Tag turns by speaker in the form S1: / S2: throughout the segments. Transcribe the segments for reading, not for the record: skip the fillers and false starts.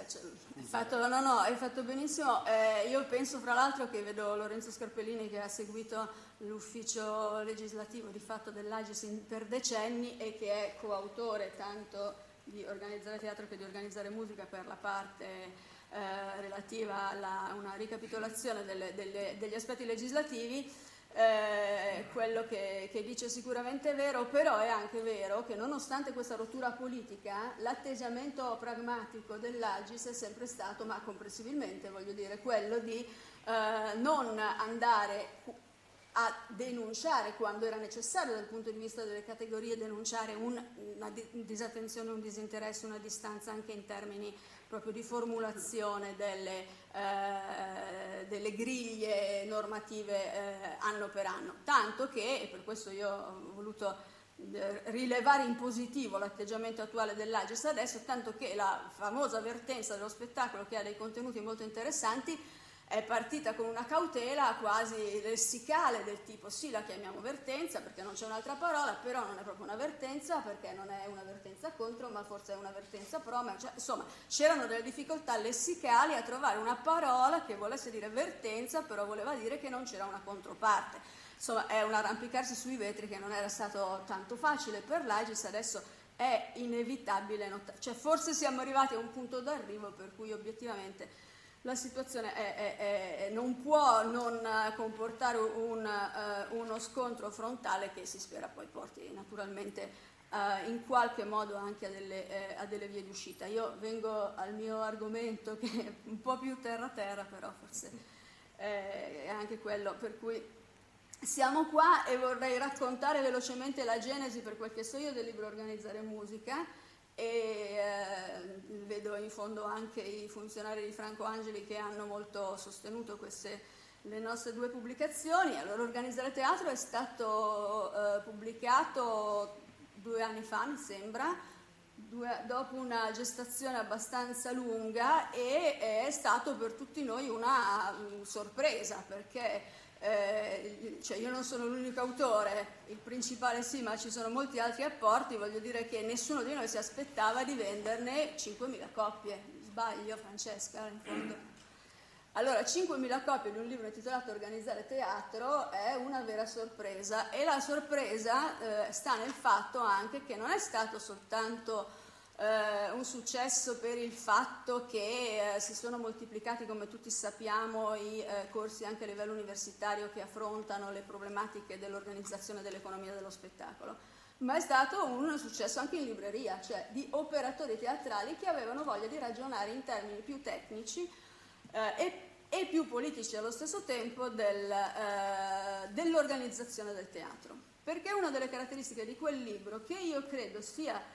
S1: cioè, hai fatto benissimo. Io penso fra l'altro che vedo Lorenzo Scarpellini che ha seguito l'ufficio legislativo di fatto dell'Agis per decenni e che è coautore tanto di organizzare teatro che di organizzare musica per la parte relativa a una ricapitolazione degli aspetti legislativi. Quello che dice sicuramente è vero, però è anche vero che nonostante questa rottura politica l'atteggiamento pragmatico dell'Agis è sempre stato, ma comprensibilmente voglio dire, quello di non andare a denunciare quando era necessario dal punto di vista delle categorie, denunciare una disattenzione, un disinteresse, una distanza anche in termini proprio di formulazione delle griglie normative anno per anno, tanto che, e per questo io ho voluto rilevare in positivo l'atteggiamento attuale dell'Agis adesso, tanto che la famosa vertenza dello spettacolo, che ha dei contenuti molto interessanti, è partita con una cautela quasi lessicale del tipo sì, la chiamiamo vertenza perché non c'è un'altra parola, però non è proprio una vertenza perché non è una vertenza contro, ma forse è una vertenza pro, cioè, insomma c'erano delle difficoltà lessicali a trovare una parola che volesse dire vertenza però voleva dire che non c'era una controparte. Insomma è un arrampicarsi sui vetri che non era stato tanto facile per l'Agis, adesso è inevitabile notare, cioè forse siamo arrivati a un punto d'arrivo per cui obiettivamente la situazione non può non comportare uno scontro frontale che si spera poi porti naturalmente in qualche modo anche a delle vie di uscita. Io vengo al mio argomento che è un po' più terra-terra, però forse è anche quello per cui siamo qua, e vorrei raccontare velocemente la genesi, per quel che so io, del libro Organizzare Musica. E vedo in fondo anche i funzionari di Franco Angeli che hanno molto sostenuto le nostre due pubblicazioni. Allora, Organizzare Teatro è stato pubblicato 2 anni fa, mi sembra, dopo una gestazione abbastanza lunga, e è stato per tutti noi una sorpresa, perché cioè io non sono l'unico autore, il principale sì, ma ci sono molti altri apporti. Voglio dire che nessuno di noi si aspettava di venderne 5.000 copie. Sbaglio, Francesca, in fondo? Allora, 5.000 copie di un libro intitolato Organizzare Teatro è una vera sorpresa, e la sorpresa sta nel fatto anche che non è stato soltanto un successo per il fatto che si sono moltiplicati, come tutti sappiamo, i corsi anche a livello universitario che affrontano le problematiche dell'organizzazione dell'economia dello spettacolo, ma è stato un successo anche in libreria, cioè di operatori teatrali che avevano voglia di ragionare in termini più tecnici e più politici allo stesso tempo dell'organizzazione del teatro. Perché una delle caratteristiche di quel libro, che io credo sia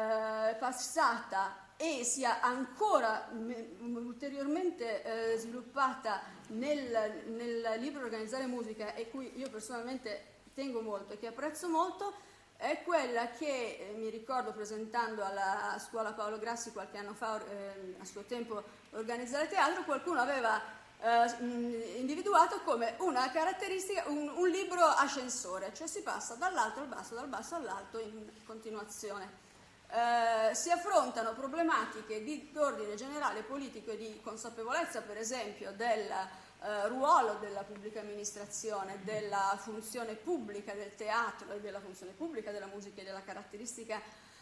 S1: passata e sia ancora ulteriormente sviluppata nel libro Organizzare Musica, e cui io personalmente tengo molto e che apprezzo molto, è quella che mi ricordo presentando alla scuola Paolo Grassi qualche anno fa, a suo tempo Organizzare Teatro, qualcuno aveva individuato come una caratteristica un libro ascensore, cioè si passa dall'alto al basso, dal basso all'alto in continuazione. Si affrontano problematiche di ordine generale politico e di consapevolezza, per esempio, del ruolo della pubblica amministrazione, della funzione pubblica del teatro e della funzione pubblica della musica e della caratteristica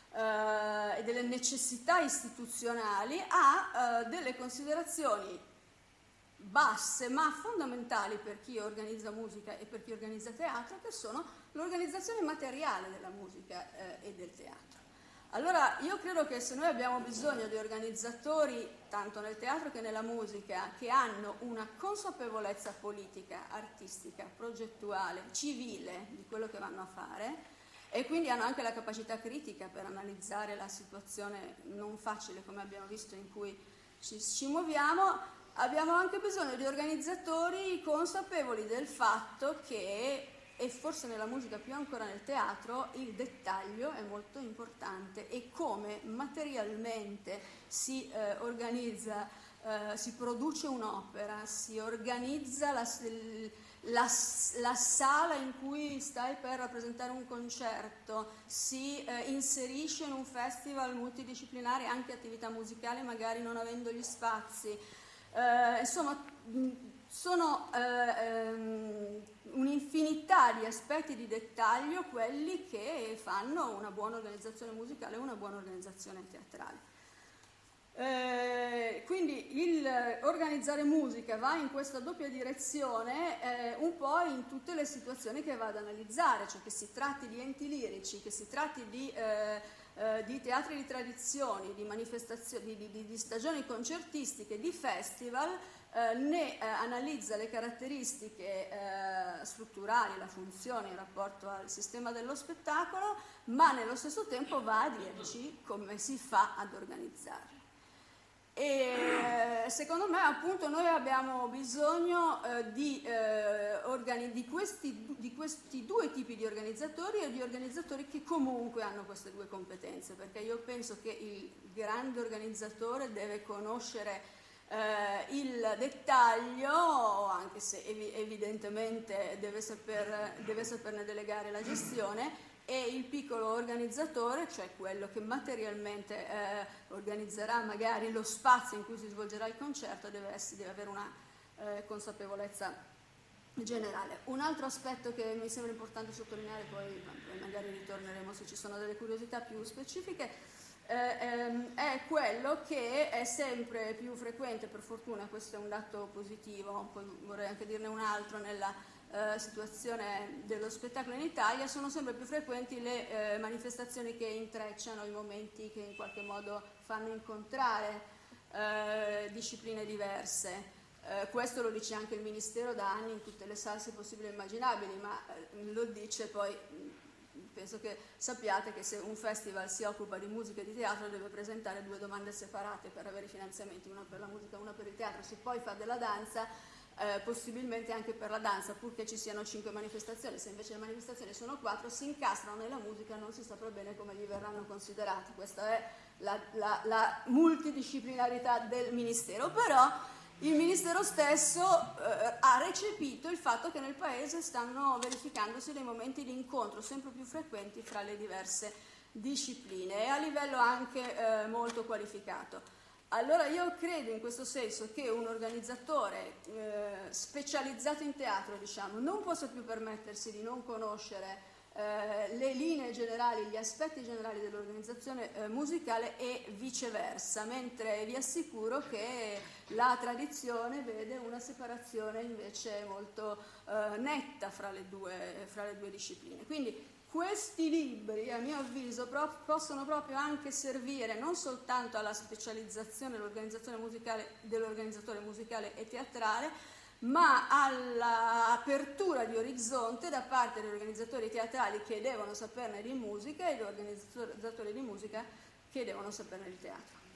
S1: e delle necessità istituzionali, a delle considerazioni basse ma fondamentali per chi organizza musica e per chi organizza teatro, che sono l'organizzazione materiale della musica e del teatro. Allora io credo che se noi abbiamo bisogno di organizzatori, tanto nel teatro che nella musica, che hanno una consapevolezza politica, artistica, progettuale, civile di quello che vanno a fare, e quindi hanno anche la capacità critica per analizzare la situazione non facile, come abbiamo visto, in cui ci muoviamo, abbiamo anche bisogno di organizzatori consapevoli del fatto che, e forse nella musica più ancora nel teatro, il dettaglio è molto importante, e come materialmente si organizza si produce un'opera, si organizza la sala in cui stai per rappresentare un concerto, si inserisce in un festival multidisciplinare anche attività musicali, magari non avendo gli spazi. Insomma, sono un'infinità di aspetti di dettaglio quelli che fanno una buona organizzazione musicale e una buona organizzazione teatrale. Quindi il organizzare musica va in questa doppia direzione un po' in tutte le situazioni che va ad analizzare, cioè che si tratti di enti lirici, che si tratti di teatri di tradizioni, di manifestazioni, di stagioni concertistiche, di festival, ne analizza le caratteristiche strutturali, la funzione in rapporto al sistema dello spettacolo, ma nello stesso tempo va a dirci come si fa ad organizzarlo. E secondo me appunto noi abbiamo bisogno di questi due tipi di organizzatori e di organizzatori che comunque hanno queste due competenze, perché io penso che il grande organizzatore deve conoscere il dettaglio, anche se evidentemente deve saperne delegare la gestione, e il piccolo organizzatore, cioè quello che materialmente organizzerà magari lo spazio in cui si svolgerà il concerto, deve avere una consapevolezza generale. Un altro aspetto che mi sembra importante sottolineare, poi magari ritorneremo se ci sono delle curiosità più specifiche, è quello che è sempre più frequente, per fortuna questo è un dato positivo, poi vorrei anche dirne un altro nella situazione dello spettacolo in Italia, sono sempre più frequenti le manifestazioni che intrecciano i momenti che in qualche modo fanno incontrare discipline diverse. Questo lo dice anche il Ministero da anni in tutte le salse possibili e immaginabili, ma lo dice poi, penso che sappiate che se un festival si occupa di musica e di teatro deve presentare 2 domande separate per avere i finanziamenti, una per la musica e una per il teatro. Se poi fa della danza, possibilmente anche per la danza, purché ci siano 5 manifestazioni, se invece le manifestazioni sono 4, si incastrano nella musica e non si saprà bene come gli verranno considerati. Questa è la multidisciplinarità del Ministero, però il Ministero stesso ha recepito il fatto che nel Paese stanno verificandosi dei momenti di incontro sempre più frequenti fra le diverse discipline e a livello anche molto qualificato. Allora io credo in questo senso che un organizzatore specializzato in teatro, diciamo, non possa più permettersi di non conoscere le linee generali, gli aspetti generali dell'organizzazione musicale e viceversa, mentre vi assicuro che la tradizione vede una separazione invece molto netta fra le due discipline. Quindi questi libri, a mio avviso, possono proprio anche servire non soltanto alla specializzazione dell'organizzatore musicale e teatrale, ma all'apertura di orizzonte da parte degli organizzatori teatrali che devono saperne di musica e degli organizzatori di musica che devono saperne di teatro.